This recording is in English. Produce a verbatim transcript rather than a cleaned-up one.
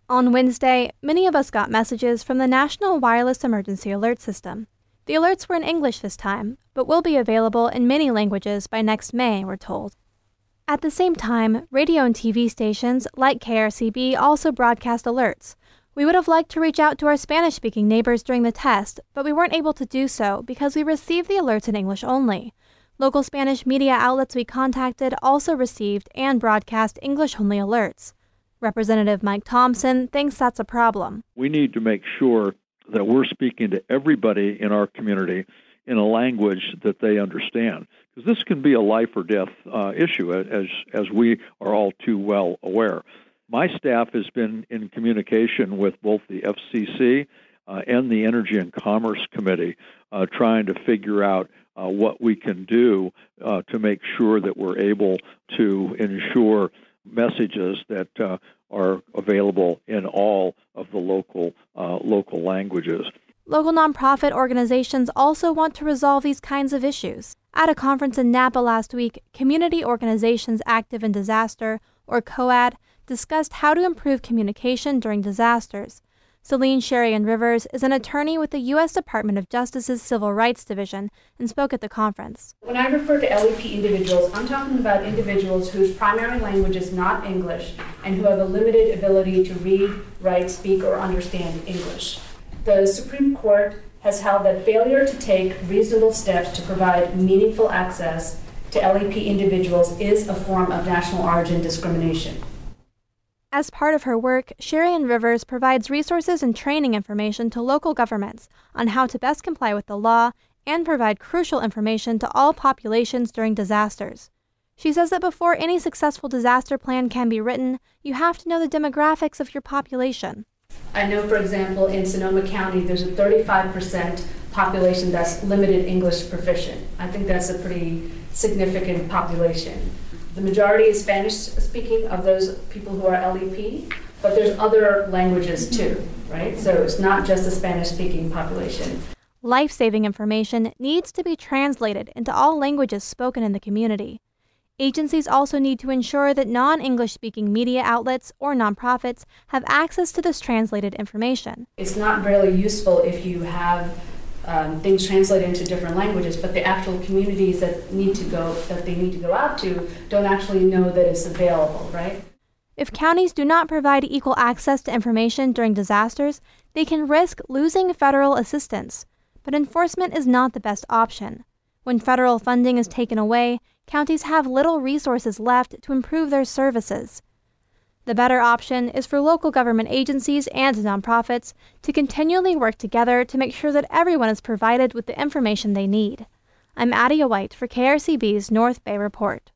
On Wednesday, many of us got messages from the National Wireless Emergency Alert System. The alerts were in English this time, but will be available in many languages by next May, we're told. At the same time, radio and T V stations like K R C B also broadcast alerts. We would have liked to reach out to our Spanish-speaking neighbors during the test, but we weren't able to do so because we received the alerts in English only. Local Spanish media outlets we contacted also received and broadcast English-only alerts. Representative Mike Thompson thinks that's a problem. We need to make sure that we're speaking to everybody in our community in a language that they understand, because this can be a life or death uh, issue, as as we are all too well aware. My staff has been in communication with both the F C C uh, and the Energy and Commerce Committee, uh, trying to figure out uh, what we can do uh, to make sure that we're able to ensure messages that uh, are available in all of the local uh, local languages. Local nonprofit organizations also want to resolve these kinds of issues. At a conference in Napa last week, Community Organizations Active in Disaster, or COAD, discussed how to improve communication during disasters. Celine Sherian-Rivers is an attorney with the U S Department of Justice's Civil Rights Division and spoke at the conference. When I refer to L E P individuals, I'm talking about individuals whose primary language is not English and who have a limited ability to read, write, speak, or understand English. The Supreme Court has held that failure to take reasonable steps to provide meaningful access to L E P individuals is a form of national origin discrimination. As part of her work, Sherian-Rivers provides resources and training information to local governments on how to best comply with the law and provide crucial information to all populations during disasters. She says that before any successful disaster plan can be written, you have to know the demographics of your population. I know, for example, in Sonoma County, there's a thirty-five percent population that's limited English proficient. I think that's a pretty significant population. The majority is Spanish-speaking of those people who are L E P, but there's other languages too, right? So it's not just a Spanish-speaking population. Life-saving information needs to be translated into all languages spoken in the community. Agencies also need to ensure that non-English-speaking media outlets or nonprofits have access to this translated information. It's not really useful if you have Um, things translated into different languages, but the actual communities that need to go that they need to go out to don't actually know that it's available, right? If counties do not provide equal access to information during disasters, they can risk losing federal assistance. But enforcement is not the best option. When federal funding is taken away, counties have little resources left to improve their services. The better option is for local government agencies and nonprofits to continually work together to make sure that everyone is provided with the information they need. I'm Adia White for K R C B's North Bay Report.